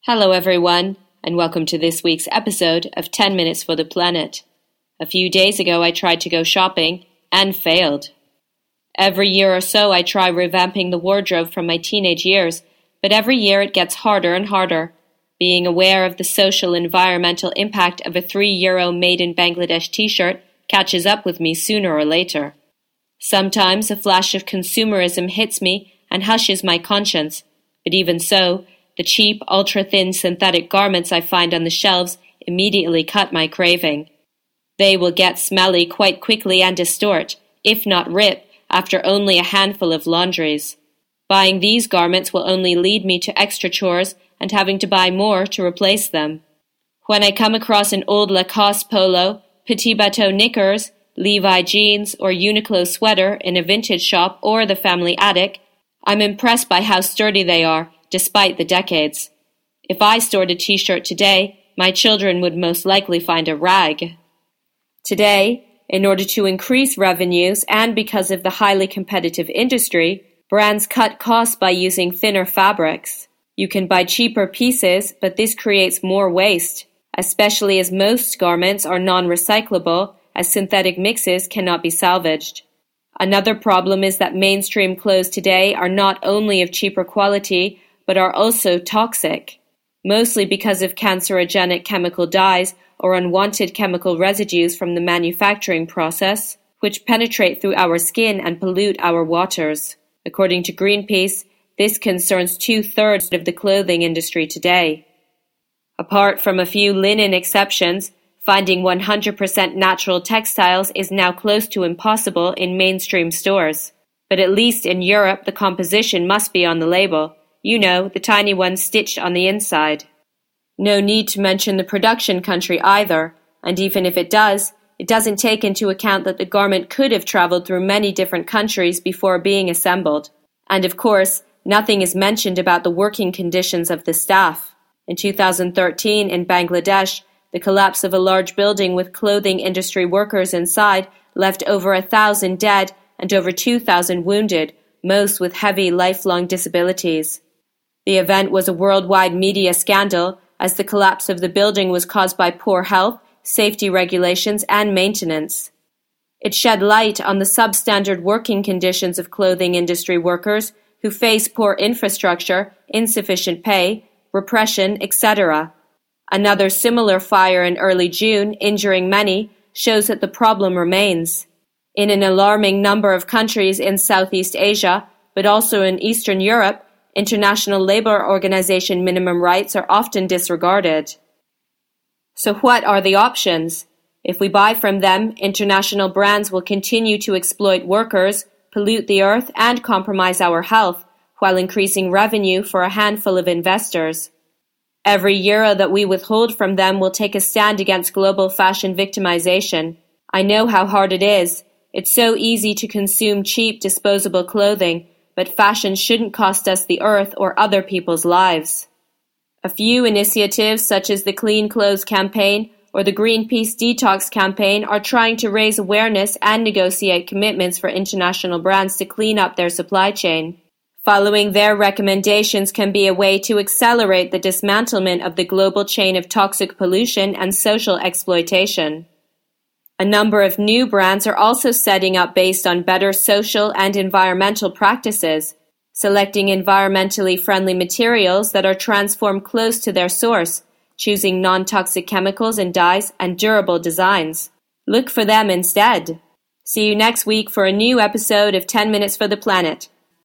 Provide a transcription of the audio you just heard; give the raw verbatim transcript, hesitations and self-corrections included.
Hello everyone, and welcome to this week's episode of ten minutes for the Planet. A few days ago I tried to go shopping, and failed. Every year or so I try revamping the wardrobe from my teenage years, but every year it gets harder and harder. Being aware of the social environmental impact of a three euro made in Bangladesh t-shirt catches up with me sooner or later. Sometimes a flash of consumerism hits me and hushes my conscience, but even so, the cheap, ultra-thin synthetic garments I find on the shelves immediately cut my craving. They will get smelly quite quickly and distort, if not rip, after only a handful of laundries. Buying these garments will only lead me to extra chores and having to buy more to replace them. When I come across an old Lacoste polo, Petit Bateau knickers, Levi jeans, or Uniqlo sweater in a vintage shop or the family attic, I'm impressed by how sturdy they are, despite the decades. If I stored a t-shirt today, my children would most likely find a rag. Today, in order to increase revenues and because of the highly competitive industry, brands cut costs by using thinner fabrics. You can buy cheaper pieces, but this creates more waste, especially as most garments are non-recyclable, as synthetic mixes cannot be salvaged. Another problem is that mainstream clothes today are not only of cheaper quality, but are also toxic, mostly because of cancerogenic chemical dyes or unwanted chemical residues from the manufacturing process, which penetrate through our skin and pollute our waters. According to Greenpeace, this concerns two-thirds of the clothing industry today. Apart from a few linen exceptions, finding one hundred percent natural textiles is now close to impossible in mainstream stores. But at least in Europe, the composition must be on the label. You know, the tiny ones stitched on the inside. No need to mention the production country either, and even if it does, it doesn't take into account that the garment could have traveled through many different countries before being assembled. And of course, nothing is mentioned about the working conditions of the staff. In two thousand thirteen, in Bangladesh, the collapse of a large building with clothing industry workers inside left over a thousand dead and over two thousand wounded, most with heavy lifelong disabilities. The event was a worldwide media scandal, as the collapse of the building was caused by poor health, safety regulations, and maintenance. It shed light on the substandard working conditions of clothing industry workers who face poor infrastructure, insufficient pay, repression, et cetera. Another similar fire in early June, injuring many, shows that the problem remains. In an alarming number of countries in Southeast Asia, but also in Eastern Europe, International Labour Organization minimum rights are often disregarded. So what are the options? If we buy from them, international brands will continue to exploit workers, pollute the earth, and compromise our health, while increasing revenue for a handful of investors. Every euro that we withhold from them will take a stand against global fashion victimization. I know how hard it is. It's so easy to consume cheap, disposable clothing, but fashion shouldn't cost us the earth or other people's lives. A few initiatives such as the Clean Clothes Campaign or the Greenpeace Detox Campaign are trying to raise awareness and negotiate commitments for international brands to clean up their supply chain. Following their recommendations can be a way to accelerate the dismantlement of the global chain of toxic pollution and social exploitation. A number of new brands are also setting up based on better social and environmental practices, selecting environmentally friendly materials that are transformed close to their source, choosing non-toxic chemicals and dyes, and durable designs. Look for them instead. See you next week for a new episode of ten minutes for the Planet.